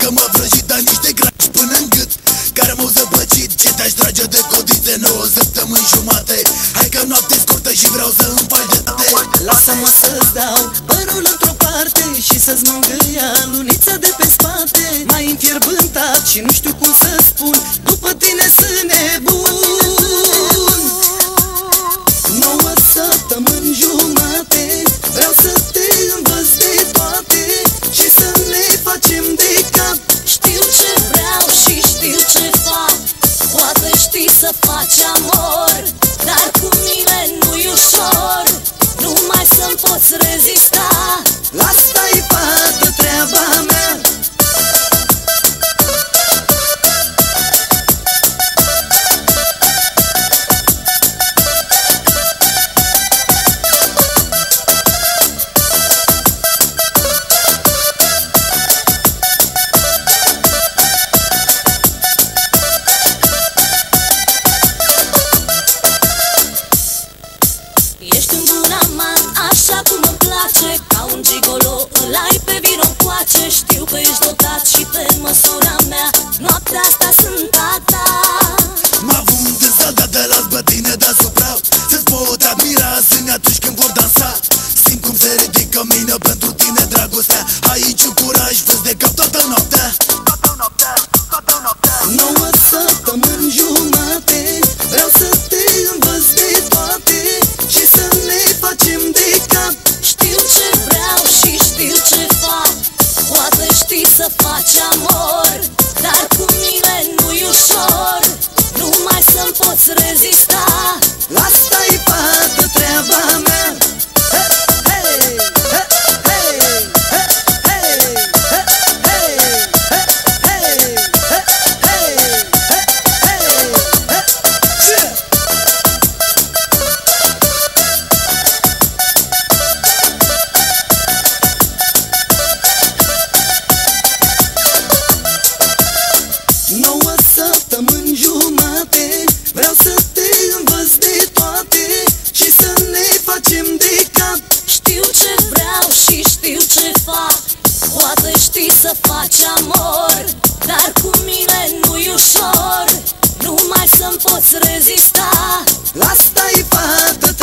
mă vrăjit, dar niște graci până-n gât care m-au zăpăcit. Ce te-aș trage de codițe 9 săptămâni jumate? Hai că noapte scurtă și vreau să îmi faci de tate. Lasă-mă să-ți dau părul într-o parte și să-ți mângâia lunița de pe spate. M-ai înfierbântat și nu știu cum să spun, după tine sunt nebun. 9 săptămâni jumate, vreau să te învăț de toate și să ne facem de cap. Știu ce vreau și știu ce fac, poate știi să faci amor, dar cu mine nu-i ușor, numai să-mi poți rezista. Asta-i fată, treaba mea. Ești un bun amant, așa cum îmi place, ca un gigolo îl ai pe vino încoace. Știu că ești dotat și pe măsura mea, noaptea asta sunt a ta. M-a vând în salda de las bătine deasupra, să-ți pot admira sâni atunci când vor dansa. Simt cum se ridică mine pentru tine dragostea, aici cu curaj vezi de cap toată noaptea. 9 săptămâni jumate, vreau să te învăț de toate și să ne facem de cap. Știu ce vreau și știu ce fac, poate știi să faci amor, dar cu mine nu-i ușor, numai să-mi poți rezista. Asta-i fată, treaba mea. Săptămâni jumate, vreau să te învăț de toate și să ne facem de cap. Știu ce vreau și știu ce fac, poate știi să faci amor, dar cu mine nu-i ușor, numai să-mi poți rezista. Asta-i fată,